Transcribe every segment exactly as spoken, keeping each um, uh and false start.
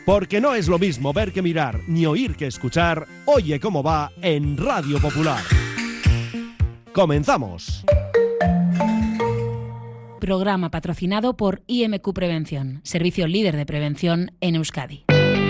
Porque no es lo mismo ver que mirar, ni oír que escuchar. Oye cómo va en Radio Popular. ¡Comenzamos! Programa patrocinado por I M Q Prevención, servicio líder de prevención en Euskadi.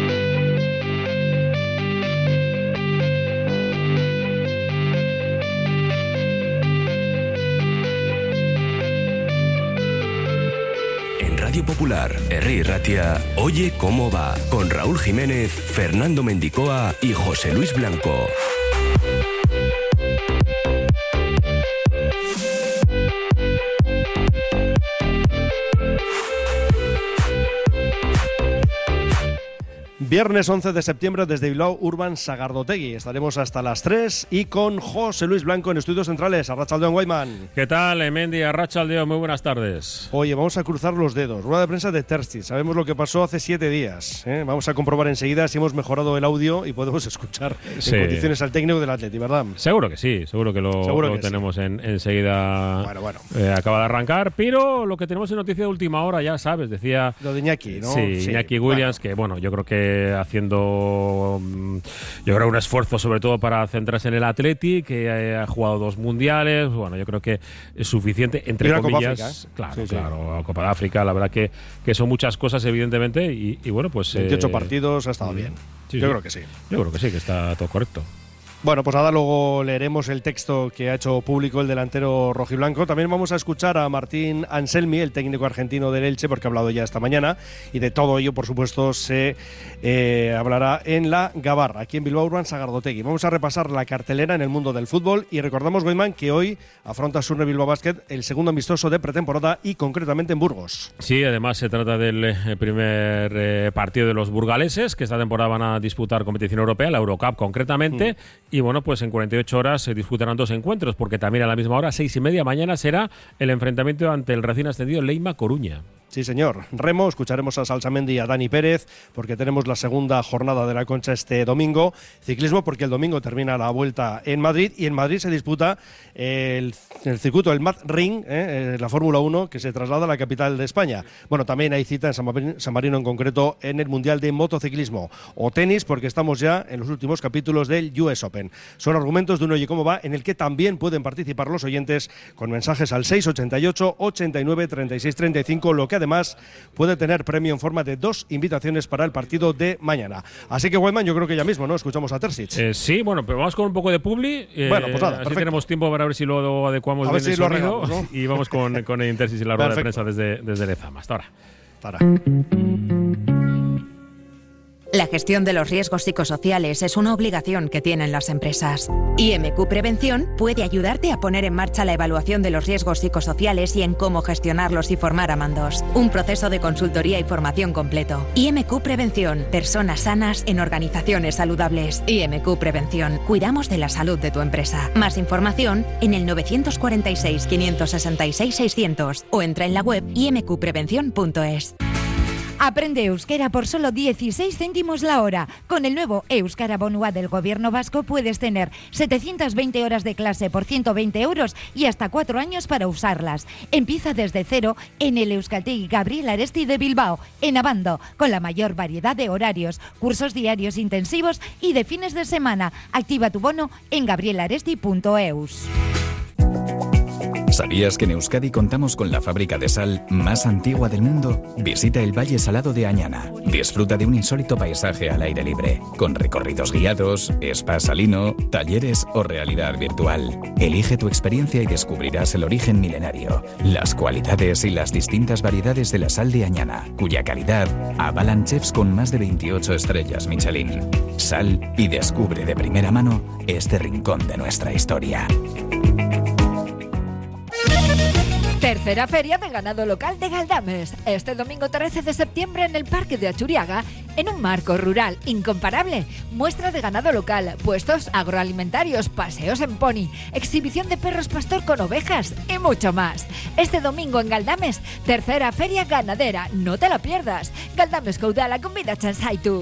Radio Popular, Herri Ratia, Oye cómo va, con Raúl Jiménez, Fernando Mendicoa y José Luis Blanco. Viernes once de septiembre desde Bilbao Urban Sagardotegui. Estaremos hasta las tres y con José Luis Blanco en Estudios Centrales. Arratsaldeon, Guayman. ¿Qué tal, Emendi? Arratsaldeon, muy buenas tardes. Oye, vamos a cruzar los dedos. Rueda de prensa de Terstitz. Sabemos lo que pasó hace siete días. ¿eh? Vamos a comprobar enseguida si hemos mejorado el audio y podemos escuchar sí. en condiciones al técnico del Atleti, ¿verdad? Seguro que sí, seguro que lo, seguro lo que tenemos sí. en, enseguida. Bueno, bueno. Eh, acaba de arrancar, pero lo que tenemos en noticia de última hora, ya sabes, decía. Lo de Iñaki, ¿no? Sí, sí. Iñaki Williams, bueno. que bueno, yo creo que haciendo. Yo creo un esfuerzo sobre todo para centrarse en el Atleti, que ha jugado dos mundiales, bueno, yo creo que es suficiente, entre comillas. Copa África, ¿eh? Claro, sí, claro, sí. Copa de África, la verdad que, que son muchas cosas, evidentemente, y, y bueno, pues. veintiocho eh, partidos, ha estado bien. Sí, yo sí. creo que sí. Yo creo que sí, que está todo correcto. Bueno, pues nada, luego leeremos el texto que ha hecho público el delantero rojiblanco. También vamos a escuchar a Martín Anselmi, el técnico argentino del Elche, porque ha hablado ya esta mañana, y de todo ello, por supuesto, se eh, hablará en la Gabarra, aquí en Bilbao Urban Sagardotegui. Vamos a repasar la cartelera en el mundo del fútbol y recordamos, Goiman, que hoy afronta Surne Bilbao Basket el segundo amistoso de pretemporada y concretamente en Burgos. Sí, además se trata del eh, primer eh, partido de los burgaleses, que esta temporada van a disputar competición europea, la Eurocup concretamente, mm. Y bueno, pues en cuarenta y ocho horas se disputarán dos encuentros, porque también a la misma hora, seis y media, mañana será el enfrentamiento ante el recién ascendido Leima Coruña. Sí, señor. Remo, escucharemos a Salsamendi y a Dani Pérez, porque tenemos la segunda jornada de la Concha este domingo. Ciclismo, porque el domingo termina la Vuelta en Madrid, y en Madrid se disputa el, el circuito, el Mad Ring, eh, la Fórmula uno, que se traslada a la capital de España. Bueno, también hay cita en San Marino, San Marino en concreto, en el Mundial de Motociclismo. O tenis, porque estamos ya en los últimos capítulos del U S Open. Son argumentos de un Oye cómo va, en el que también pueden participar los oyentes con mensajes al seis ochenta y ocho, ochenta y nueve, treinta y seis, treinta y cinco, lo que además puede tener premio en forma de dos invitaciones para el partido de mañana. Así que, Wayman, yo creo que ya mismo, ¿no? Escuchamos a Terstitz. Eh, sí, bueno, pero vamos con un poco de publi. Eh, bueno, pues nada, así perfecto. Tenemos tiempo para ver si lo adecuamos a bien ver si el lo sonido, arreglamos, ¿no? Y vamos con, con el Terstitz y la rueda de prensa desde, desde Lezama. Hasta ahora. Hasta ahora. La gestión de los riesgos psicosociales es una obligación que tienen las empresas. I M Q Prevención puede ayudarte a poner en marcha la evaluación de los riesgos psicosociales y en cómo gestionarlos y formar a mandos. Un proceso de consultoría y formación completo. I M Q Prevención. Personas sanas en organizaciones saludables. I M Q Prevención. Cuidamos de la salud de tu empresa. Más información en el nueve cuatro seis, cinco seis seis, seiscientos o entra en la web i m q prevención punto es. Aprende euskera por solo dieciséis céntimos la hora. Con el nuevo Euskara Bonua del Gobierno Vasco puedes tener setecientas veinte horas de clase por ciento veinte euros y hasta cuatro años para usarlas. Empieza desde cero en el Euskaltegi Gabriel Aresti de Bilbao, en Abando, con la mayor variedad de horarios, cursos diarios intensivos y de fines de semana. Activa tu bono en gabrielaresti punto eus. ¿Sabías que en Euskadi contamos con la fábrica de sal más antigua del mundo? Visita el Valle Salado de Añana. Disfruta de un insólito paisaje al aire libre, con recorridos guiados, spa salino, talleres o realidad virtual. Elige tu experiencia y descubrirás el origen milenario, las cualidades y las distintas variedades de la sal de Añana, cuya calidad avalan chefs con más de veintiocho estrellas Michelin. Sal y descubre de primera mano este rincón de nuestra historia. Tercera feria de ganado local de Galdames, este domingo trece de septiembre en el Parque de Achuriaga, en un marco rural incomparable. Muestra de ganado local, puestos agroalimentarios, paseos en pony, exhibición de perros pastor con ovejas y mucho más. Este domingo en Galdames, tercera feria ganadera, no te la pierdas. Galdames Caudala convida a Chansaitu.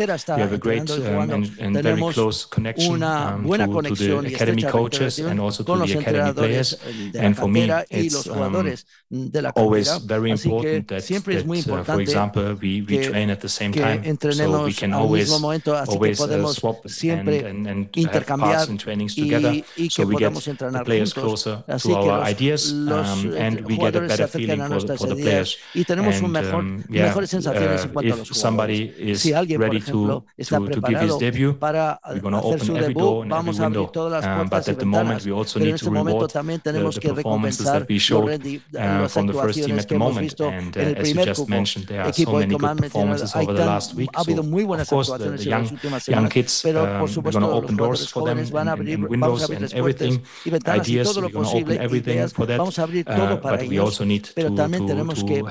We have a great uh, cuando tenemos una buena conexión y estrecha relación con los entrenadores de la cantera y los jugadores de la cantera. Así que siempre es muy importante que, que entrenemos al mismo momento, así que podemos siempre intercambiar y, y que podamos entrenar juntos. Así que los, los eh, jugadores se acercan a nuestras ideas y tenemos un mejor, mejores sensaciones en cuanto a los jugadores. Si alguien, por ejemplo, está preparado para hacer su debut, vamos a abrir todas las puertas y ventanas, pero en este momento también tenemos que recompensar las actuaciones que hemos visto en el primer cupo. Equipo de Coman mencionó, hay tan, ha habido muy buenas actuaciones en las últimas semanas, pero por supuesto los jugadores jóvenes van a abrir, vamos a abrir puertas y ventanas y todo lo posible, ideas, vamos a abrir todo para ellos, pero también tenemos que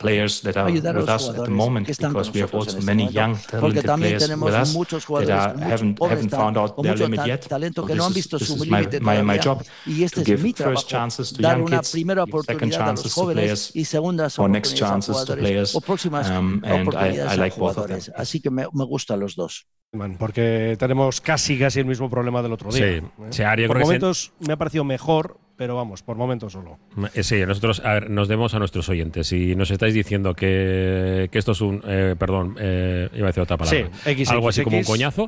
ayudar a los jugadores que están con nosotros en este momento, porque también tenemos muchos jugadores con mucho, con mucho ta talento que no han visto su límite todavía, y este es mi trabajo, dar una primera oportunidad a los jóvenes y segundas oportunidades a jugadores o próximas oportunidades a jugadores, así que me, me gustan los dos. Porque tenemos casi casi el mismo problema del otro día. Sí, ¿eh? sí, Ari, por momentos me ha parecido mejor, pero vamos, por momentos solo. Sí, nosotros a ver, nos debemos a nuestros oyentes y nos estáis diciendo que, que esto es un, eh, perdón, eh, iba a decir otra palabra, sí, X, algo X, así X. como un coñazo.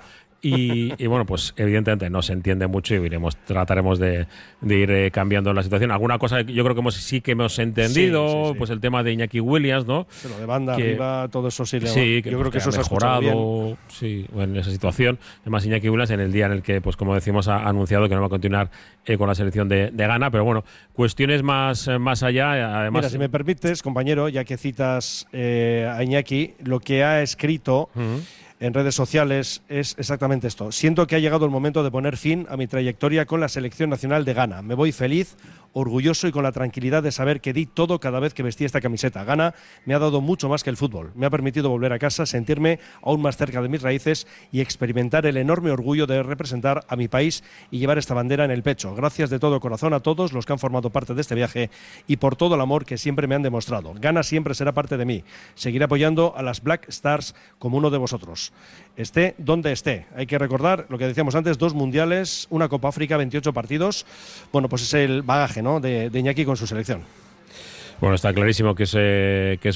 Y, y bueno, pues evidentemente no se entiende mucho y iremos, trataremos de, de ir eh, cambiando la situación. Alguna cosa yo creo que hemos, sí que hemos entendido, sí, sí, sí. Pues el tema de Iñaki Williams, ¿no? Pero de banda que, arriba, todo eso sí le va. Sí, que, yo pues, creo que, que eso ha se mejorado, sí, en esa situación. Además, Iñaki Williams en el día en el que, pues como decimos, ha anunciado que no va a continuar eh, con la selección de, de Ghana, pero bueno, cuestiones más, más allá, además. Mira, si me permites, compañero, ya que citas eh, a Iñaki, lo que ha escrito uh-huh. en redes sociales es exactamente esto. Siento que ha llegado el momento de poner fin a mi trayectoria con la selección nacional de Ghana. Me voy feliz, orgulloso y con la tranquilidad de saber que di todo cada vez que vestí esta camiseta. Ghana me ha dado mucho más que el fútbol. Me ha permitido volver a casa, sentirme aún más cerca de mis raíces y experimentar el enorme orgullo de representar a mi país y llevar esta bandera en el pecho. Gracias de todo corazón a todos los que han formado parte de este viaje y por todo el amor que siempre me han demostrado. Ghana siempre será parte de mí. Seguiré apoyando a las Black Stars como uno de vosotros. Esté donde esté. Hay que recordar lo que decíamos antes, dos mundiales, una Copa África, veintiocho partidos. Bueno, pues es el bagaje, ¿no?, de, de Iñaki con su selección. Bueno, está clarísimo que es, eh, que es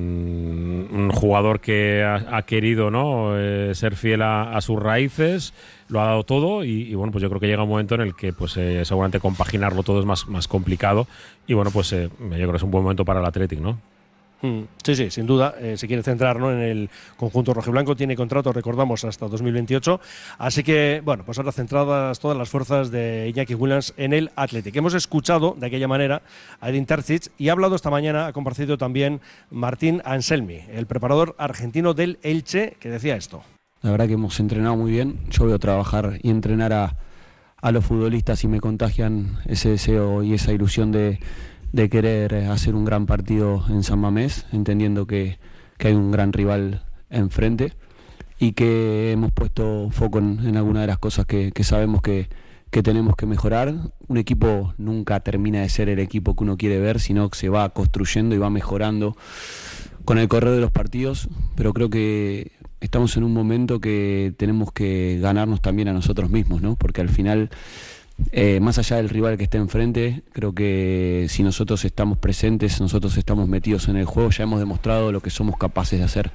un, un jugador que ha, ha querido, ¿no?, eh, ser fiel a, a sus raíces, lo ha dado todo y, y bueno, pues yo creo que llega un momento en el que pues eh, seguramente compaginarlo todo es más, más complicado y bueno, pues eh, yo creo que es un buen momento para el Athletic, ¿no? Sí, sí, sin duda. Eh, se quiere centrar, ¿no?, en el conjunto rojiblanco. Tiene contrato, recordamos, hasta dos mil veintiocho. Así que, bueno, pues ahora centradas todas las fuerzas de Iñaki Williams en el Athletic. Hemos escuchado de aquella manera a Edin Terzic y ha hablado esta mañana, ha compartido también Martín Anselmi, el preparador argentino del Elche, que decía esto. La verdad que hemos entrenado muy bien. Yo veo trabajar y entrenar a, a los futbolistas y me contagian ese deseo y esa ilusión de de querer hacer un gran partido en San Mamés, entendiendo que, que hay un gran rival enfrente y que hemos puesto foco en, en alguna de las cosas que, que sabemos que, que tenemos que mejorar. Un equipo nunca termina de ser el equipo que uno quiere ver, sino que se va construyendo y va mejorando con el correr de los partidos, pero creo que estamos en un momento que tenemos que ganarnos también a nosotros mismos, ¿no? Porque al final, Eh, más allá del rival que esté enfrente, creo que si nosotros estamos presentes, nosotros estamos metidos en el juego, ya hemos demostrado lo que somos capaces de hacer.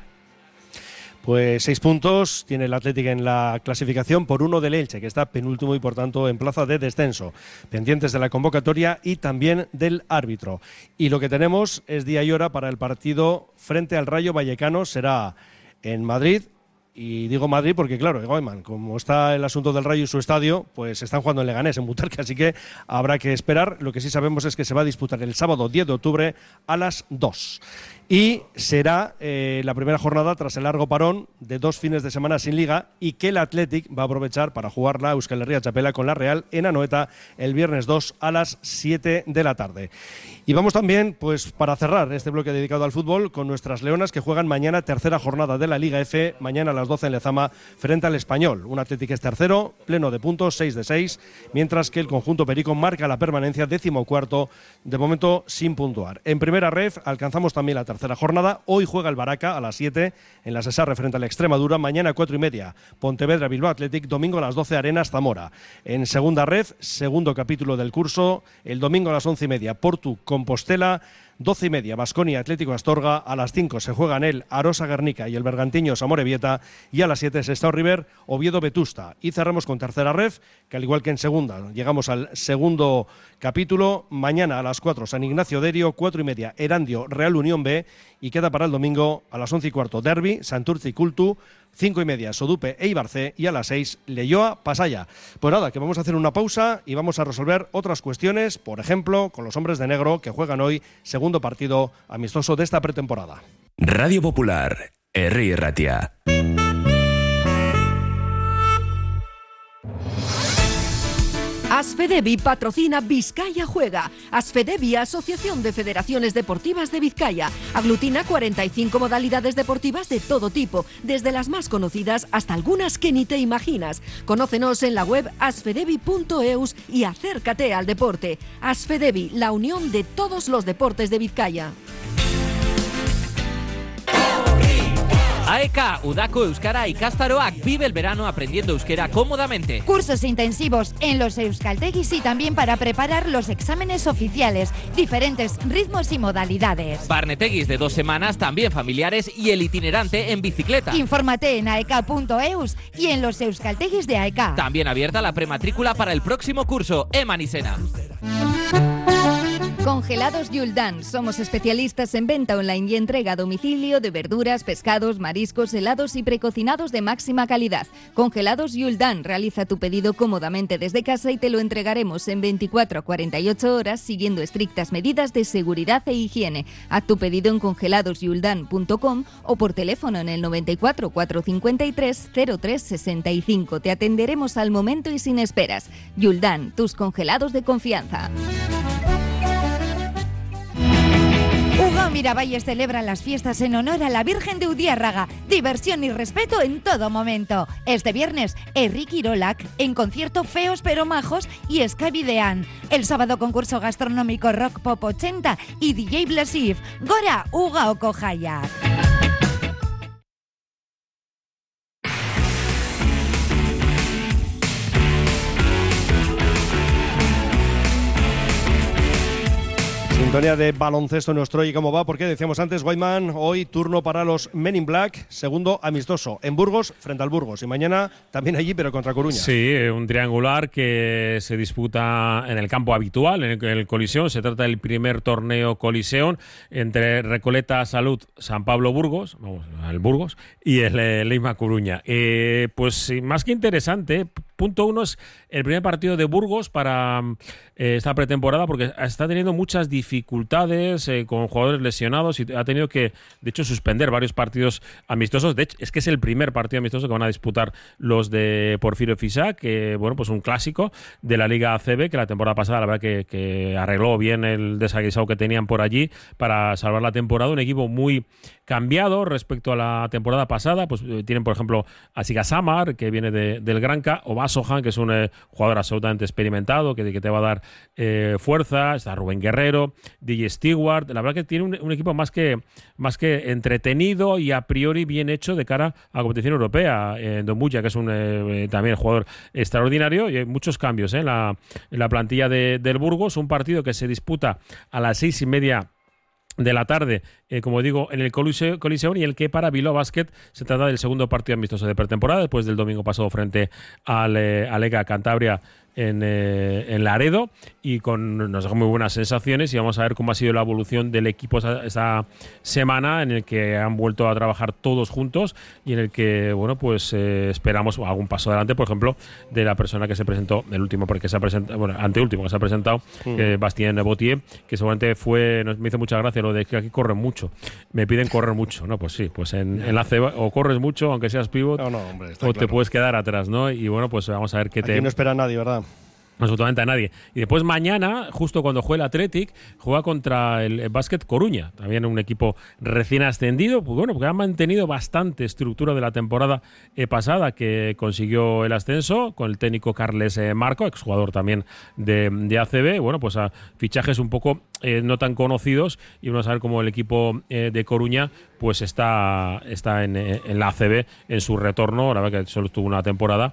Pues seis puntos tiene el Athletic en la clasificación por uno del Elche, que está penúltimo y por tanto en plaza de descenso. Pendientes de la convocatoria y también del árbitro. Y lo que tenemos es día y hora para el partido frente al Rayo Vallecano. Será en Madrid. Y digo Madrid porque, claro, Goeman, como está el asunto del Rayo y su estadio, pues están jugando en Leganés, en Butarque, así que habrá que esperar. Lo que sí sabemos es que se va a disputar el sábado diez de octubre a las dos. Y será eh, la primera jornada tras el largo parón de dos fines de semana sin liga y que el Athletic va a aprovechar para jugar la Euskal Herria Txapela con la Real en Anoeta el viernes dos a las siete de la tarde. Y vamos también, pues para cerrar este bloque dedicado al fútbol, con nuestras leonas que juegan mañana tercera jornada de la Liga F, mañana a las doce en Lezama frente al Español. Un Athletic es tercero, pleno de puntos, seis de seis, mientras que el conjunto perico marca la permanencia décimo cuarto, de momento sin puntuar. En primera ref alcanzamos también la tercera tercera jornada. Hoy juega el Baraca a las siete en la Sesarre frente a la Extremadura. Mañana cuatro y media Pontevedra Bilbao Athletic. Domingo a las doce Arenas Zamora. En segunda red, segundo capítulo del curso, el domingo a las once y media Portu Compostela. doce y media Baskonia Atlético Astorga. A las cinco se juegan el Arosa Guernica y el Bergantiños Amorebieta. Y a las siete Sestao River Oviedo Vetusta. Y cerramos con tercera ref, que al igual que en segunda llegamos al segundo capítulo. Mañana a las cuatro San Ignacio Derio, cuatro y media Erandio Real Unión B. Y queda para el domingo a las once y cuarto Derby Santurce y Cultu. Cinco y media Sodupe e Ibarce y a las seis Leioa Pasaya. Pues nada, que vamos a hacer una pausa y vamos a resolver otras cuestiones, por ejemplo, con los hombres de negro que juegan hoy segundo partido amistoso de esta pretemporada. Radio Popular, Herri Erratia. Asfedevi patrocina Vizcaya Juega. Asfedevi, Asociación de Federaciones Deportivas de Vizcaya. Aglutina cuarenta y cinco modalidades deportivas de todo tipo, desde las más conocidas hasta algunas que ni te imaginas. Conócenos en la web asfedevi punto eus y acércate al deporte. Asfedevi, la unión de todos los deportes de Vizcaya. A E K, Udako Euskara Ikastaroak, vive el verano aprendiendo euskera cómodamente. Cursos intensivos en los euskaltegis y también para preparar los exámenes oficiales, diferentes ritmos y modalidades. Barnetegis de dos semanas, también familiares, y el itinerante en bicicleta. Infórmate en aek punto eus y en los euskaltegis de A E K. También abierta la prematrícula para el próximo curso, Eman y Sena. Congelados Yuldan. Somos especialistas en venta online y entrega a domicilio de verduras, pescados, mariscos, helados y precocinados de máxima calidad. Congelados Yuldan. Realiza tu pedido cómodamente desde casa y te lo entregaremos en veinticuatro a cuarenta y ocho horas siguiendo estrictas medidas de seguridad e higiene. Haz tu pedido en congelados yuldan punto com o por teléfono en el noventa y cuatro, cuatrocientos cincuenta y tres, cero tres sesenta y cinco. Te atenderemos al momento y sin esperas. Yuldan, tus congelados de confianza. Ugao Miravalles celebra las fiestas en honor a la Virgen de Udiárraga. Diversión y respeto en todo momento. Este viernes, Herri Kirolak, en concierto Feos pero Majos y Skabidean. El sábado, concurso gastronómico Rock Pop ochenta y D J Blasiv. Gora Ugao Kojayak. Sintonía de baloncesto nuestro y cómo va, porque decíamos antes, Whiteman, hoy turno para los Men in Black, segundo amistoso en Burgos frente al Burgos y mañana también allí pero contra Coruña. Sí, un triangular que se disputa en el campo habitual, en el, en el Coliseum. Se trata del primer torneo Coliseum entre Recoleta Salud San Pablo Burgos, vamos, el Burgos, y el eh, Leima Coruña. Eh, pues más que interesante, punto uno es el primer partido de Burgos para eh, esta pretemporada, porque está teniendo muchas dificultades eh, con jugadores lesionados y ha tenido que, de hecho, suspender varios partidos amistosos. De hecho, es que es el primer partido amistoso que van a disputar los de Porfirio Fisac, que, bueno, pues un clásico de la Liga A C B, que la temporada pasada, la verdad, que, que arregló bien el desaguisado que tenían por allí para salvar la temporada. Un equipo muy cambiado respecto a la temporada pasada. Pues eh, tienen, por ejemplo, a Siga Samar, que viene de, del Granca, o Basohan, que es un eh, jugador absolutamente experimentado, que, que te va a dar eh, fuerza. Está Rubén Guerrero, D J Stewart. La verdad que tiene un, un equipo más que, más que entretenido y a priori bien hecho de cara a la competición europea. Eh, Dombuya, que es un eh, también jugador extraordinario, y hay muchos cambios eh, en, la, en la plantilla de, del Burgos. Un partido que se disputa a las seis y media de la tarde, eh, como digo, en el Coliseo, Coliseum, y el que para Bilbao Basket se trata del segundo partido amistoso de pretemporada después del domingo pasado frente al, eh, al Ega Cantabria en, eh, en Laredo, y con nos dejó muy buenas sensaciones, y vamos a ver cómo ha sido la evolución del equipo esa, esa semana, en el que han vuelto a trabajar todos juntos y en el que, bueno, pues eh, esperamos algún paso adelante, por ejemplo, de la persona que se presentó, el último, porque se ha presentado, bueno, anteúltimo que se ha presentado, mm. eh, Bastien Botier, que seguramente fue, nos, me hizo mucha gracia lo de que aquí corren mucho, me piden correr mucho, ¿no? Pues sí, pues en, en la C B o corres mucho, aunque seas pivot, no, no, hombre, o claro, te puedes quedar atrás, ¿no? Y bueno, pues vamos a ver qué te... Aquí no espera a nadie, ¿verdad? Absolutamente a nadie. Y después mañana, justo cuando juega el Athletic, juega contra el Básquet Coruña, también un equipo recién ascendido, pues bueno, porque han mantenido bastante estructura de la temporada eh, pasada, que consiguió el ascenso con el técnico Carles eh, Marco, exjugador también de, de A C B. Bueno, pues a fichajes un poco eh, no tan conocidos, y vamos a ver cómo el equipo eh, de Coruña pues está, está en, en la A C B en su retorno. La verdad que solo estuvo una temporada,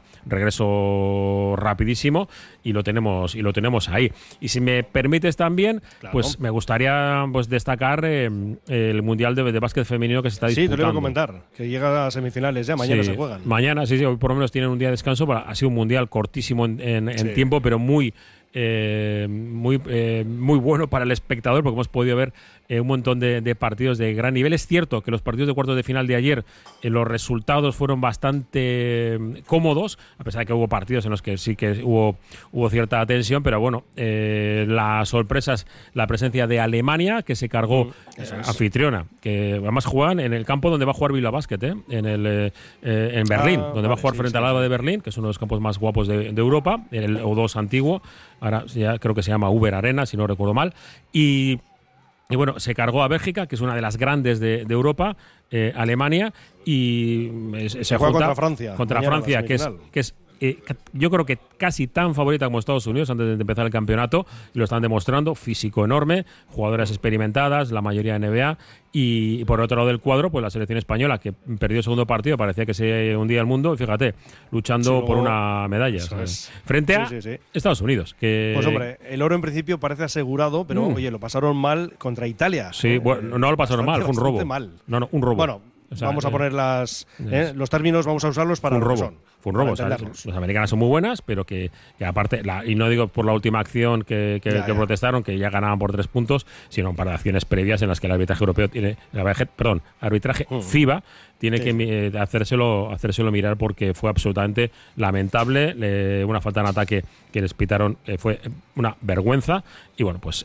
regreso rapidísimo y lo tenemos y lo tenemos ahí. Y si me permites también, claro, pues me gustaría pues destacar eh, el Mundial de, de Básquet Femenino que se está disputando. Sí, te lo iba a comentar, que llega a semifinales ya, mañana sí, se juegan. Mañana, sí, sí, hoy por lo menos tienen un día de descanso. Ha sido un Mundial cortísimo en, en, en sí. tiempo, pero muy... Eh, muy eh, muy bueno para el espectador, porque hemos podido ver eh, un montón de, de partidos de gran nivel. Es cierto que los partidos de cuartos de final de ayer, eh, los resultados fueron bastante eh, cómodos, a pesar de que hubo partidos en los que sí que hubo, hubo cierta tensión, pero bueno, eh, la sorpresa es la presencia de Alemania, que se cargó mm, eh, anfitriona, que además juegan en el campo donde va a jugar Bilbao Basket, eh, en, el, eh, en Berlín, ah, donde vale, va a jugar sí, frente sí, al Alba sí. de Berlín, que es uno de los campos más guapos de, de Europa, el O dos antiguo. Ahora ya creo que se llama Uber Arena, si no recuerdo mal. Y, y bueno, se cargó a Bélgica, que es una de las grandes de, de Europa, eh, Alemania, y eh, se, se juega contra Francia. Contra Francia, que es, que es eh, yo creo que casi tan favorita como Estados Unidos antes de empezar el campeonato, y lo están demostrando, físico enorme, jugadoras experimentadas, la mayoría de N B A, y por otro lado del cuadro, pues la selección española, que perdió el segundo partido, parecía que se hundía el mundo, y fíjate, luchando sí, por una medalla, ¿sabes? Frente a sí, sí, sí. Estados Unidos. Que... Pues hombre, el oro en principio parece asegurado, pero mm. oye, lo pasaron mal contra Italia. Sí, ¿no? bueno, no lo pasaron bastante, mal, fue un robo. Mal. No, no, un robo. Bueno, o sea, vamos a poner las, eh, los términos, vamos a usarlos para un lo robo. que son. Fue un robo, o sea, los americanos son muy buenas, pero que, que aparte, la, y no digo por la última acción que, que, ya, que ya. protestaron, que ya ganaban por tres puntos, sino para acciones previas en las que el arbitraje europeo tiene, perdón, arbitraje mm. FIBA tiene sí. que eh, hacérselo, hacérselo mirar, porque fue absolutamente lamentable, le, una falta en ataque que les pitaron, eh, fue una vergüenza, y bueno, pues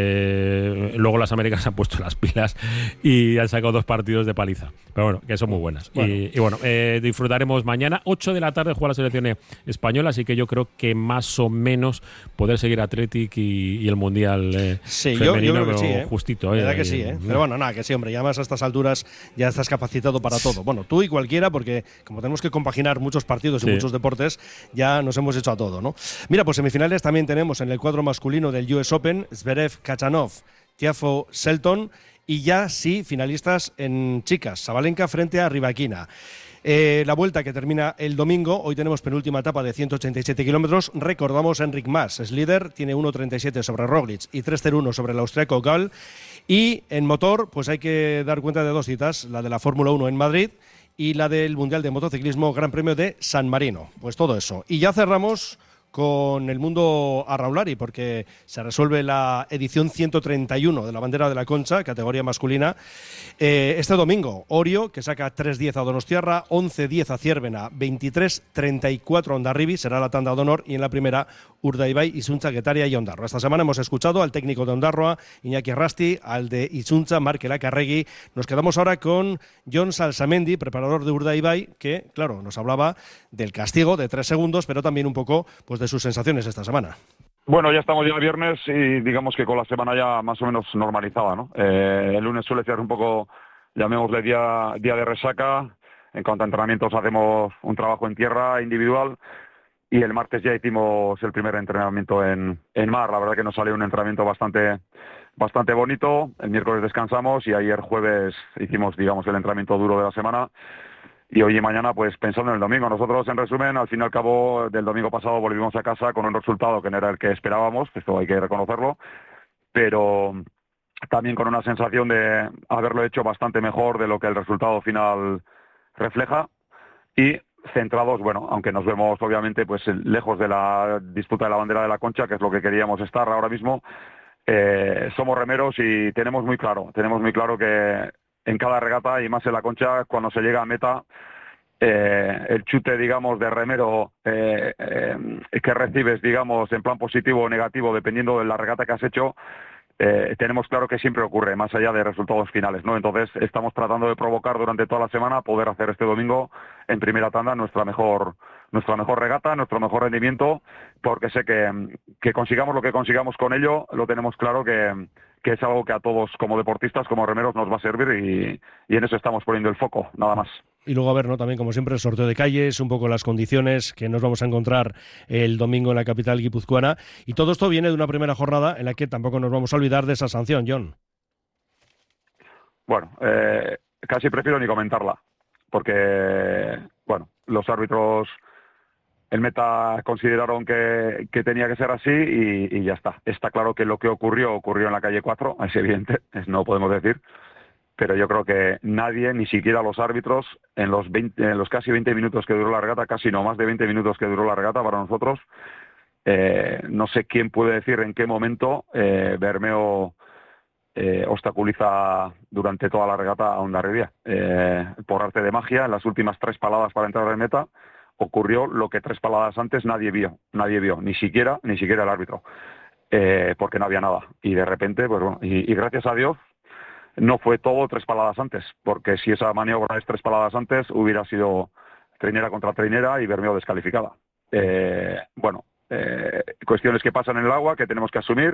eh, luego las americanas han puesto las pilas y han sacado dos partidos de paliza, pero bueno, que son muy buenas. Bueno. Y, y bueno, eh, disfrutaremos mañana, ocho de la tarde juega la selección española, así que yo creo que más o menos poder seguir Athletic y, y el Mundial eh, sí, femenino, yo, yo creo que sí, ¿eh? justito. Eh, verdad que sí, ¿eh? Pero bueno, nada, que sí, hombre, ya además a estas alturas ya estás capacitado para todo. Bueno, tú y cualquiera, porque como tenemos que compaginar muchos partidos y sí. muchos deportes, ya nos hemos hecho a todo, ¿no? Mira, pues semifinales también tenemos en el cuadro masculino del U S Open, Zverev, Khachanov, Tiafoe, Shelton, y ya sí, finalistas en chicas, Sabalenka frente a Rybakina. Eh, la vuelta que termina el domingo, hoy tenemos penúltima etapa de ciento ochenta y siete kilómetros. Recordamos, Enric Mas es líder, tiene uno treinta y siete sobre Roglic y tres cero uno sobre el austriaco Gall. Y en motor, pues hay que dar cuenta de dos citas, la de la Fórmula uno en Madrid y la del Mundial de Motociclismo Gran Premio de San Marino. Pues todo eso. Y ya cerramos con el mundo Arraulari, porque se resuelve la edición ciento treinta y uno de la Bandera de la Concha, categoría masculina, eh, este domingo. Orio, que saca tres diez a Donostiarra, once diez a Ciervena, veintitrés treinta y cuatro a Hondarribi, será la tanda de honor, y en la primera Urdaibai, Isuntza, Getaria y Ondarroa. Esta semana hemos escuchado al técnico de Ondarroa, Iñaki Arrasti, al de Isuntza, Marc Elacarregui. Nos quedamos ahora con Jon Salsamendi, preparador de Urdaibai, que, claro, nos hablaba del castigo de tres segundos, pero también un poco pues de sus sensaciones esta semana. Bueno, ya estamos ya viernes y digamos que con la semana ya más o menos normalizada, ¿no? Eh, el lunes suele ser un poco, llamémosle día, día de resaca. En cuanto a entrenamientos hacemos un trabajo en tierra individual y el martes ya hicimos el primer entrenamiento en, en mar. La verdad que nos salió un entrenamiento bastante, bastante bonito. El miércoles descansamos y ayer jueves hicimos, digamos, el entrenamiento duro de la semana. Y hoy y mañana, pues pensando en el domingo. Nosotros, en resumen, al fin y al cabo, del domingo pasado volvimos a casa con un resultado que no era el que esperábamos, esto hay que reconocerlo, pero también con una sensación de haberlo hecho bastante mejor de lo que el resultado final refleja, y centrados, bueno, aunque nos vemos obviamente pues lejos de la disputa de la bandera de la Concha, que es lo que queríamos estar ahora mismo, eh, somos remeros y tenemos muy claro, tenemos muy claro que en cada regata, y más en la Concha, cuando se llega a meta, eh, el chute, digamos, de remero eh, eh, que recibes, digamos, en plan positivo o negativo, dependiendo de la regata que has hecho, eh, tenemos claro que siempre ocurre, más allá de resultados finales, ¿no? Entonces, estamos tratando de provocar durante toda la semana poder hacer este domingo, en primera tanda, nuestra mejor nuestra mejor regata, nuestro mejor rendimiento, porque sé que, que consigamos lo que consigamos con ello, lo tenemos claro que, que es algo que a todos como deportistas, como remeros, nos va a servir, y, y en eso estamos poniendo el foco, nada más. Y luego, a ver, ¿no? También, como siempre, el sorteo de calles, un poco las condiciones que nos vamos a encontrar el domingo en la capital guipuzcoana. Y todo esto viene de una primera jornada en la que tampoco nos vamos a olvidar de esa sanción, John. Bueno, eh, casi prefiero ni comentarla, porque, bueno, los árbitros, el Meta consideraron que, que tenía que ser así y, y ya está. Está claro que lo que ocurrió, ocurrió en la calle cuatro, es evidente, no podemos decir. Pero yo creo que nadie, ni siquiera los árbitros, en los, veinte, en los casi veinte minutos que duró la regata, casi no, más de veinte minutos que duró la regata para nosotros, eh, no sé quién puede decir en qué momento eh, Bermeo eh, obstaculiza durante toda la regata a Hondarribia. Eh, por arte de magia, en las últimas tres paladas para entrar en meta, ocurrió lo que tres paladas antes nadie vio, nadie vio, ni siquiera, ni siquiera el árbitro, eh, porque no había nada. Y de repente, pues bueno, y, y gracias a Dios, no fue todo tres paladas antes, porque si esa maniobra es tres paladas antes, hubiera sido trainera contra trainera y Bermeo descalificada. Eh, bueno, eh, cuestiones que pasan en el agua, que tenemos que asumir,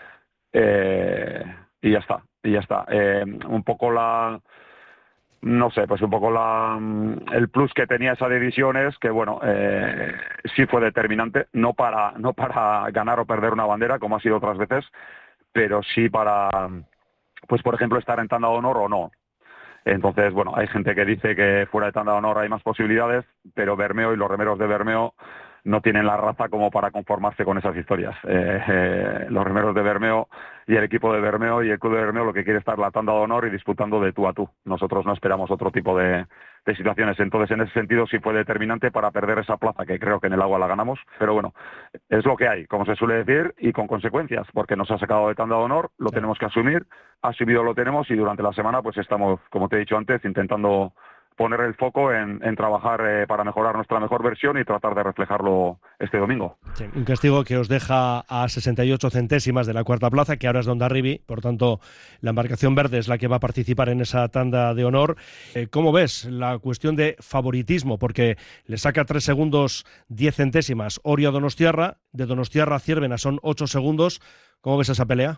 eh, y ya está, y ya está. Eh, un poco la... No sé, pues un poco la, el plus que tenía esa división es que, bueno, eh, sí fue determinante, no para, no para ganar o perder una bandera, como ha sido otras veces, pero sí para... pues por ejemplo estar en tanda de honor o no. Entonces, bueno, hay gente que dice que fuera de tanda de honor hay más posibilidades, pero Bermeo y los remeros de Bermeo no tienen la raza como para conformarse con esas historias. Eh, eh, los remeros de Bermeo y el equipo de Bermeo y el club de Bermeo lo que quiere es estar la tanda de honor y disputando de tú a tú. Nosotros no esperamos otro tipo de, de situaciones. Entonces, en ese sentido, sí fue determinante para perder esa plaza, que creo que en el agua la ganamos. Pero bueno, es lo que hay, como se suele decir, y con consecuencias, porque nos ha sacado de tanda de honor, lo tenemos que asumir, asumido lo tenemos, y durante la semana pues estamos, como te he dicho antes, intentando poner el foco en, en trabajar eh, para mejorar nuestra mejor versión y tratar de reflejarlo este domingo. Sí, un castigo que os deja a sesenta y ocho centésimas de la cuarta plaza, que ahora es de Hondarribia, por tanto la embarcación verde es la que va a participar en esa tanda de honor. Eh, ¿Cómo ves la cuestión de favoritismo? Porque le saca tres segundos diez centésimas Orio a Donostiarra, de Donostiarra a Ciervena son ocho segundos. ¿Cómo ves esa pelea?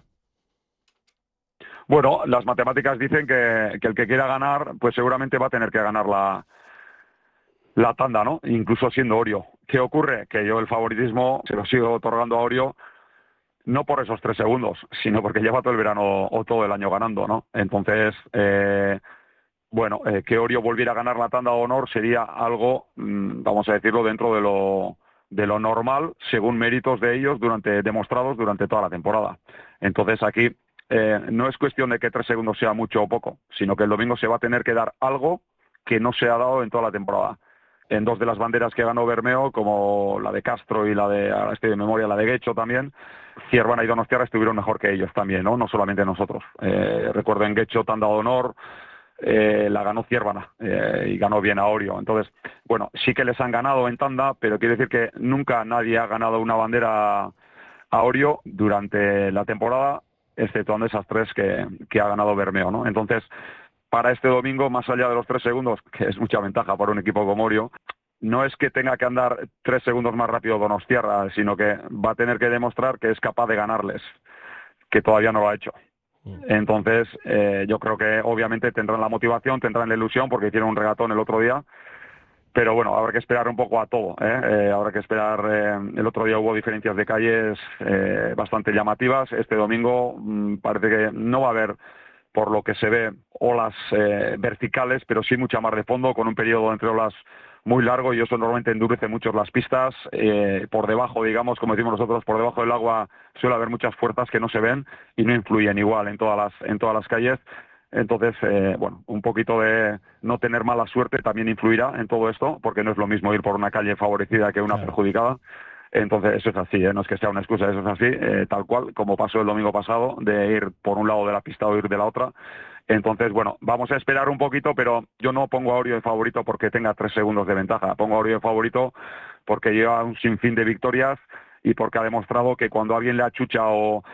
Bueno, las matemáticas dicen que, que el que quiera ganar, pues seguramente va a tener que ganar la, la tanda, ¿no? Incluso siendo Orio. ¿Qué ocurre? Que yo el favoritismo se lo sigo otorgando a Orio, no por esos tres segundos, sino porque lleva todo el verano o todo el año ganando, ¿no? Entonces, eh, bueno, eh, que Orio volviera a ganar la tanda de honor sería algo, mmm, vamos a decirlo, dentro de lo, de lo normal, según méritos de ellos durante demostrados durante toda la temporada. Entonces aquí Eh, no es cuestión de que tres segundos sea mucho o poco, sino que el domingo se va a tener que dar algo que no se ha dado en toda la temporada. En dos de las banderas que ganó Bermeo, como la de Castro y la de, ahora estoy de memoria, la de Guecho también, Ciervana y Donostiarra estuvieron mejor que ellos también, ¿no? No solamente nosotros. Eh, recuerdo en Guecho, tanda de honor, eh, la ganó Ciervana eh, y ganó bien a Orio. Entonces, bueno, sí que les han ganado en tanda, pero quiere decir que nunca nadie ha ganado una bandera a Orio durante la temporada, exceptuando esas tres que, que ha ganado Bermeo, ¿no? Entonces, para este domingo, más allá de los tres segundos, que es mucha ventaja para un equipo como Orio, no es que tenga que andar tres segundos más rápido Donostiarra, sino que va a tener que demostrar que es capaz de ganarles, que todavía no lo ha hecho. Entonces, eh, yo creo que obviamente tendrán la motivación, tendrán la ilusión, porque hicieron un regatón el otro día. Pero bueno, habrá que esperar un poco a todo, ¿eh? Eh, habrá que esperar, eh, el otro día hubo diferencias de calles eh, bastante llamativas. Este domingo mmm, parece que no va a haber, por lo que se ve, olas eh, verticales, pero sí mucha mar de fondo, con un periodo entre olas muy largo, y eso normalmente endurece mucho las pistas. Eh, por debajo, digamos, como decimos nosotros, por debajo del agua suele haber muchas fuerzas que no se ven y no influyen igual en todas las, en todas las calles. Entonces, eh, bueno, un poquito de no tener mala suerte también influirá en todo esto, porque no es lo mismo ir por una calle favorecida que una claro. perjudicada. Entonces, eso es así, ¿eh? No es que sea una excusa, eso es así, eh, tal cual, como pasó el domingo pasado, de ir por un lado de la pista o ir de la otra. Entonces, bueno, vamos a esperar un poquito, pero yo no pongo a Orio de favorito porque tenga tres segundos de ventaja. Pongo a Orio de favorito porque lleva un sinfín de victorias y porque ha demostrado que cuando alguien le achucha o...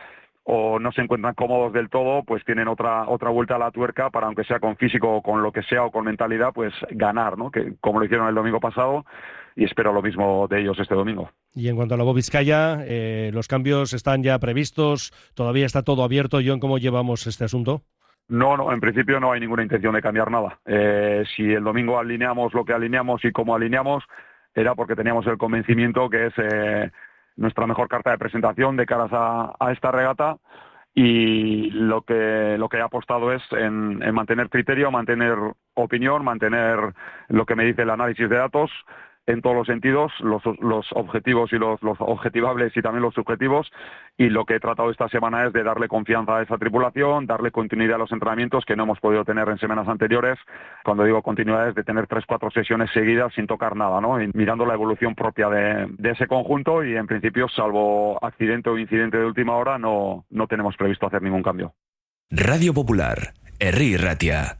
o no se encuentran cómodos del todo, pues tienen otra otra vuelta a la tuerca para, aunque sea con físico o con lo que sea o con mentalidad, pues ganar, ¿no? Que como lo hicieron el domingo pasado, y espero lo mismo de ellos este domingo. Y en cuanto a Lobo Vizcaya, eh, los cambios están ya previstos, todavía está todo abierto. John, ¿cómo llevamos este asunto? No, no, en principio no hay ninguna intención de cambiar nada. Eh, si el domingo alineamos lo que alineamos y cómo alineamos, era porque teníamos el convencimiento que es eh, nuestra mejor carta de presentación de caras a, a esta regata, y lo que lo que he apostado es en, en mantener criterio, mantener opinión, mantener lo que me dice el análisis de datos en todos los sentidos, los, los objetivos y los, los objetivables y también los subjetivos, y lo que he tratado esta semana es de darle confianza a esa tripulación, darle continuidad a los entrenamientos que no hemos podido tener en semanas anteriores. Cuando digo continuidad es de tener tres, cuatro sesiones seguidas sin tocar nada, ¿no? Y mirando la evolución propia de, de ese conjunto, y en principio, salvo accidente o incidente de última hora, no, no tenemos previsto hacer ningún cambio. Radio Popular, Herri Ratia.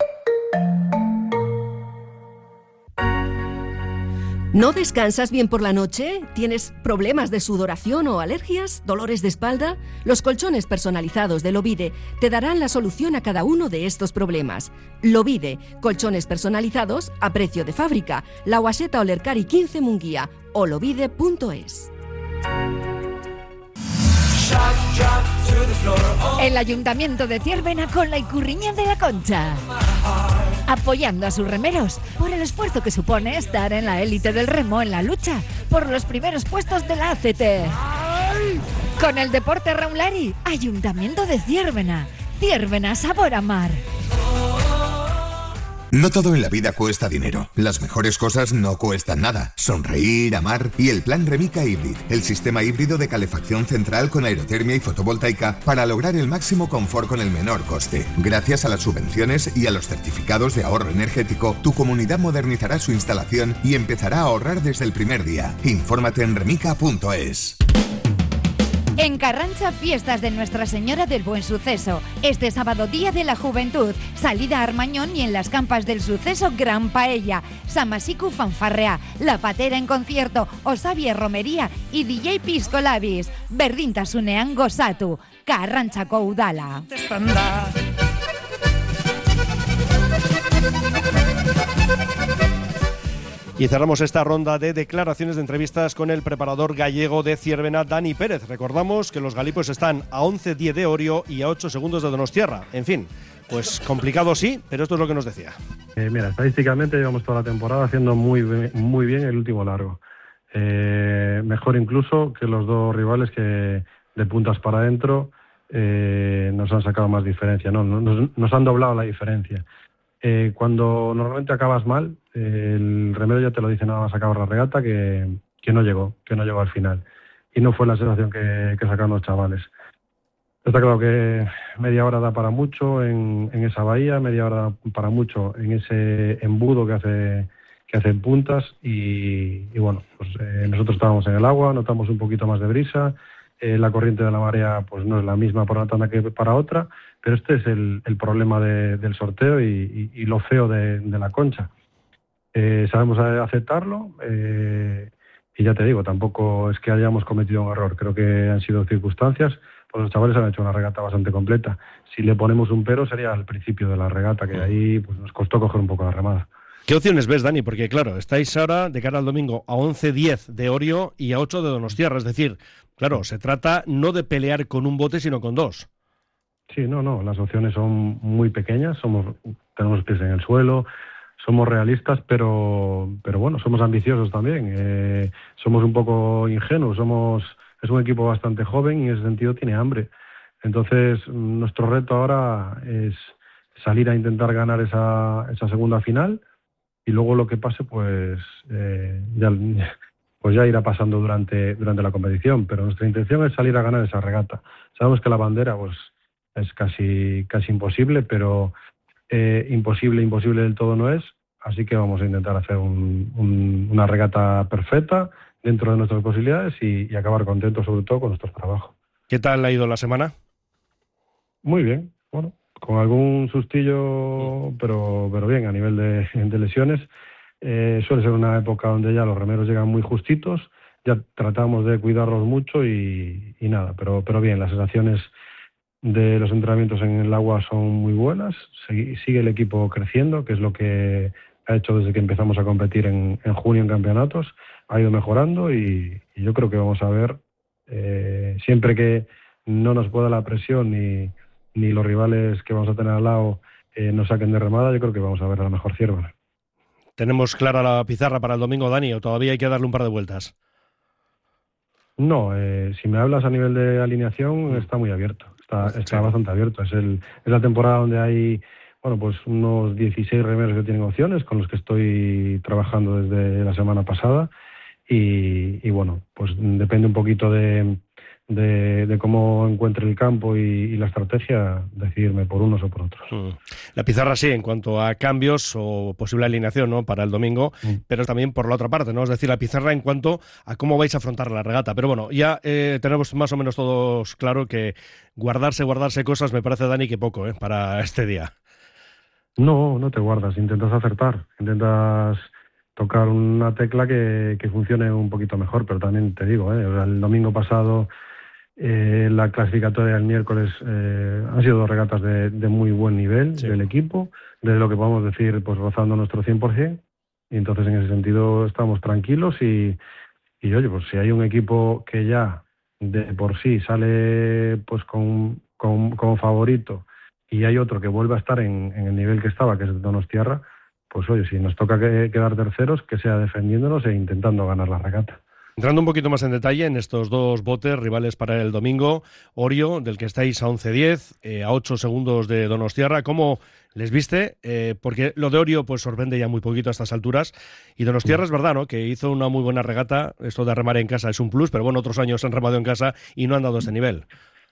¿No descansas bien por la noche? ¿Tienes problemas de sudoración o alergias? ¿Dolores de espalda? Los colchones personalizados de Lovide te darán la solución a cada uno de estos problemas. Lovide, colchones personalizados a precio de fábrica. La Guaseta Olercari quince Munguía o lovide punto es. El Ayuntamiento de Ziérbena con la Icurriña de la Concha, apoyando a sus remeros por el esfuerzo que supone estar en la élite del remo en la lucha por los primeros puestos de la A C T. Con el deporte Raulari, Ayuntamiento de Ziérbena. Ziérbena, sabor a mar. No todo en la vida cuesta dinero. Las mejores cosas no cuestan nada. Sonreír, amar y el plan Remica Hybrid, el sistema híbrido de calefacción central con aerotermia y fotovoltaica para lograr el máximo confort con el menor coste. Gracias a las subvenciones y a los certificados de ahorro energético, tu comunidad modernizará su instalación y empezará a ahorrar desde el primer día. Infórmate en remica punto es. En Carranza, fiestas de Nuestra Señora del Buen Suceso. Este sábado, Día de la Juventud. Salida a Armañón y en las campas del Suceso, Gran Paella. Samasiku Fanfarrea. La Patera en concierto. Osabie Romería y D J Pisco Labis. Berdintasunean gozatu. Carrantzako udala. Y cerramos esta ronda de declaraciones de entrevistas con el preparador gallego de Ziérbena, Dani Pérez. Recordamos que los galipos están a once diez de Orio y a ocho segundos de Donostiarra. En fin, pues complicado sí, pero esto es lo que nos decía. Eh, mira, estadísticamente llevamos toda la temporada haciendo muy, muy bien el último largo. Eh, mejor incluso que los dos rivales que de puntas para adentro eh, nos han sacado más diferencia, ¿no? Nos, nos han doblado la diferencia. Eh, cuando normalmente acabas mal, eh, el remedio ya te lo dice nada más acabar la regata que, que no llegó, que no llegó al final. Y no fue la sensación que, que sacaron los chavales. Está claro que media hora da para mucho en, en esa bahía, media hora da para mucho en ese embudo que hace que hacen puntas y, y bueno, pues eh, nosotros estábamos en el agua, notamos un poquito más de brisa. Eh, la corriente de la marea pues no es la misma para una tanda que para otra, pero este es el, el problema de, del sorteo y, y, y lo feo de, de la concha. Eh, sabemos aceptarlo eh, y ya te digo, tampoco es que hayamos cometido un error, creo que han sido circunstancias, pues los chavales han hecho una regata bastante completa. Si le ponemos un pero sería al principio de la regata, que ahí pues nos costó coger un poco la remada. ¿Qué opciones ves, Dani? Porque claro, estáis ahora de cara al domingo a once diez de Orio y a ocho de Donostiarra, es decir, claro, se trata no de pelear con un bote, sino con dos. Sí, no, no, las opciones son muy pequeñas, somos, tenemos los pies en el suelo, somos realistas, pero, pero bueno, somos ambiciosos también, eh, somos un poco ingenuos, somos, es un equipo bastante joven y en ese sentido tiene hambre. Entonces, nuestro reto ahora es salir a intentar ganar esa, esa segunda final y luego lo que pase, pues eh, ya... pues ya irá pasando durante durante la competición, pero nuestra intención es salir a ganar esa regata. Sabemos que la bandera pues es casi casi imposible, pero eh, imposible, imposible del todo no es, así que vamos a intentar hacer un, un, una regata perfecta dentro de nuestras posibilidades y, y acabar contentos sobre todo con nuestro trabajo. ¿Qué tal ha ido la semana? Muy bien, bueno, con algún sustillo, pero, pero bien, a nivel de, de lesiones. Eh, suele ser una época donde ya los remeros llegan muy justitos, ya tratamos de cuidarlos mucho y, y nada, pero, pero bien, las sensaciones de los entrenamientos en el agua son muy buenas, sigue, sigue el equipo creciendo, que es lo que ha hecho desde que empezamos a competir en, en junio en campeonatos, ha ido mejorando y, y yo creo que vamos a ver, eh, siempre que no nos pueda la presión ni, ni los rivales que vamos a tener al lado eh, nos saquen de remada, yo creo que vamos a ver a la mejor cierva. ¿Tenemos clara la pizarra para el domingo, Dani, o todavía hay que darle un par de vueltas? No, eh, si me hablas a nivel de alineación, está muy abierto, está, está bastante abierto. Es, el, es la temporada donde hay, bueno, pues unos dieciséis remeros que tienen opciones, con los que estoy trabajando desde la semana pasada, y, y bueno, pues depende un poquito de, de, de cómo encuentre el campo y, y la estrategia, decidirme por unos o por otros. Mm. La pizarra sí, en cuanto a cambios o posible alineación, ¿no?, para el domingo, mm. pero también por la otra parte, ¿no? Es decir, la pizarra en cuanto a cómo vais a afrontar la regata. Pero bueno, ya eh, tenemos más o menos todos claro que guardarse, guardarse cosas, me parece, Dani, que poco, ¿eh?, para este día. No, no te guardas, intentas acertar, intentas tocar una tecla que, que funcione un poquito mejor, pero también te digo, ¿eh?, o sea, el domingo pasado eh, la clasificatoria del miércoles eh, han sido dos regatas de, de muy buen nivel, sí, del equipo, de lo que podemos decir, pues rozando nuestro cien por ciento, y entonces en ese sentido estamos tranquilos y, y oye, pues si hay un equipo que ya de por sí sale pues con, con, como favorito y hay otro que vuelve a estar en, en el nivel que estaba, que es Donostiarra, pues oye, si nos toca que, quedar terceros, que sea defendiéndonos e intentando ganar la regata. Entrando un poquito más en detalle en estos dos botes rivales para el domingo, Orio, del que estáis a once diez, eh, a ocho segundos de Donostiarra, ¿cómo les viste? Eh, porque lo de Orio pues sorprende ya muy poquito a estas alturas, y Donostiarra, sí, es verdad, ¿no?, que hizo una muy buena regata. Esto de remar en casa es un plus, pero bueno, otros años han remado en casa y no han dado este nivel.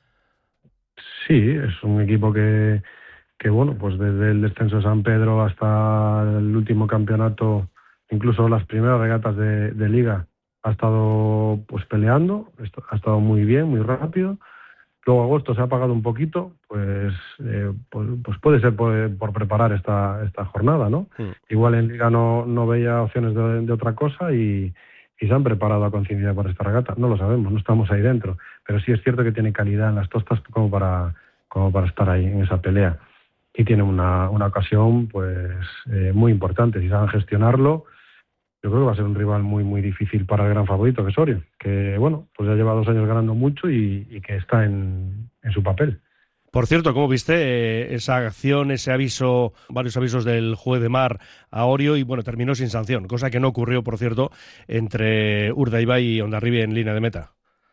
Sí, es un equipo que... que bueno, pues desde el descenso de San Pedro hasta el último campeonato, incluso las primeras regatas de, de Liga, ha estado pues peleando, ha estado muy bien, muy rápido. Luego agosto se ha apagado un poquito, pues eh, pues, pues puede ser por, por preparar esta, esta jornada, ¿no? Mm. Igual en Liga no, no veía opciones de, de otra cosa y, y se han preparado a conciencia para esta regata. No lo sabemos, no estamos ahí dentro, pero sí es cierto que tiene calidad en las tostas como para, como para estar ahí en esa pelea. Y tiene una, una ocasión pues eh, muy importante. Si saben gestionarlo, yo creo que va a ser un rival muy muy difícil para el gran favorito, que es Orio, que bueno, pues ya lleva dos años ganando mucho y, y que está en, en su papel. Por cierto, ¿cómo viste eh, esa acción, ese aviso, varios avisos del juez de mar a Orio, y bueno, terminó sin sanción, cosa que no ocurrió, por cierto, entre Urdaibai y Hondarribia en línea de meta?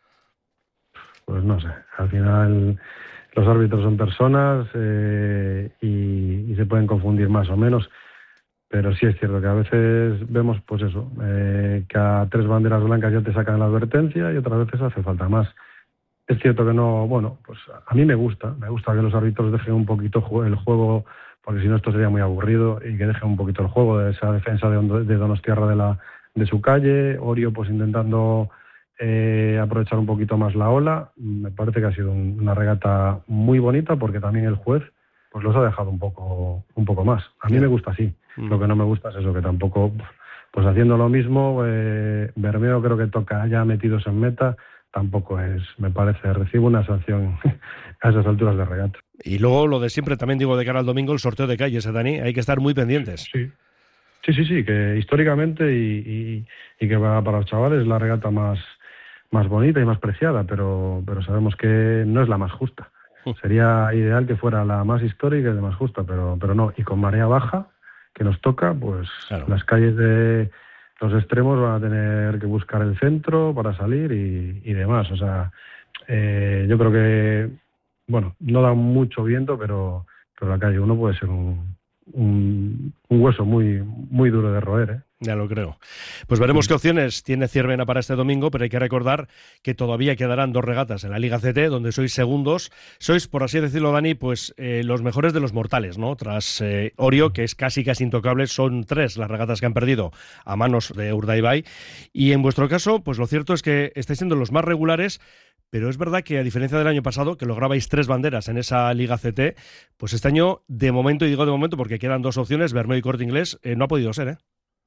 Pues no sé, al final los árbitros son personas eh, y, y se pueden confundir más o menos, pero sí es cierto que a veces vemos pues eso, eh, que a tres banderas blancas ya te sacan la advertencia y otras veces hace falta más. Es cierto que no, bueno, pues a mí me gusta, me gusta que los árbitros dejen un poquito el juego, porque si no esto sería muy aburrido, y que dejen un poquito el juego de esa defensa de, de Donostiarra de, la, de su calle, Orio pues intentando Eh, aprovechar un poquito más la ola. Me parece que ha sido un, una regata muy bonita, porque también el juez pues los ha dejado un poco un poco más. A mí me gusta así. Mm. Lo que no me gusta es eso, que tampoco, pues haciendo lo mismo, eh, Bermeo creo que toca ya metidos en meta, tampoco es, me parece, recibo una sanción a esas alturas de regata. Y luego lo de siempre, también digo, de cara al domingo, el sorteo de calles, ¿eh, Dani? Hay que estar muy pendientes. Sí. Sí, sí, sí, que históricamente y, y, y que va para los chavales es la regata más más bonita y más preciada, pero pero sabemos que no es la más justa. Sería ideal que fuera la más histórica y la más justa, pero pero no. Y con marea baja, que nos toca, pues claro, las calles de los extremos van a tener que buscar el centro para salir y, y demás. O sea, eh, yo creo que, bueno, no da mucho viento, pero, pero la calle uno puede ser un, un, un hueso muy, muy duro de roer, ¿eh? Ya lo creo. Pues veremos qué opciones tiene Ciervena para este domingo, pero hay que recordar que todavía quedarán dos regatas en la Liga C T, donde sois segundos. Sois, por así decirlo, Dani, pues eh, los mejores de los mortales, ¿no? Tras eh, Orio, que es casi casi intocable, son tres las regatas que han perdido a manos de Urdaibai. Y en vuestro caso, pues lo cierto es que estáis siendo los más regulares, pero es verdad que a diferencia del año pasado, que lograbais tres banderas en esa Liga C T, pues este año, de momento, y digo de momento porque quedan dos opciones, Bermeo y Corte Inglés, eh, no ha podido ser, ¿eh?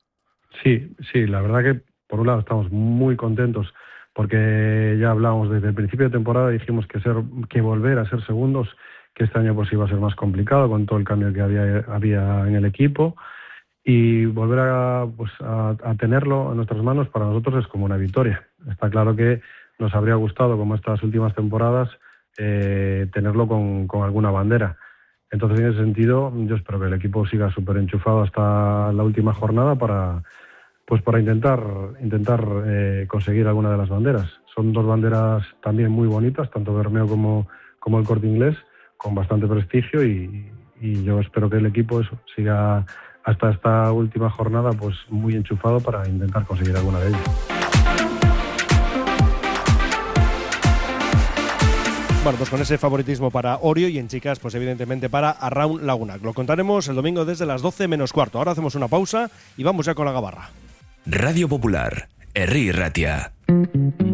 Sí, sí, la verdad que por un lado estamos muy contentos, porque ya hablábamos desde el principio de temporada, dijimos que ser que volver a ser segundos, que este año pues iba a ser más complicado con todo el cambio que había había en el equipo, y volver a pues a, a tenerlo en nuestras manos para nosotros es como una victoria. Está claro que nos habría gustado, como estas últimas temporadas, eh, tenerlo con, con alguna bandera. Entonces, en ese sentido, yo espero que el equipo siga súper enchufado hasta la última jornada para, pues para intentar, intentar eh, conseguir alguna de las banderas. Son dos banderas también muy bonitas, tanto Bermeo como, como el Corte Inglés, con bastante prestigio y, y yo espero que el equipo eso, siga hasta esta última jornada pues muy enchufado para intentar conseguir alguna de ellas. Bueno, pues con ese favoritismo para Orio y en chicas, pues evidentemente para Arraun Lagunac. Lo contaremos el domingo desde las doce menos cuarto. Ahora hacemos una pausa y vamos ya con la gabarra. Radio Popular, Herri Ratia.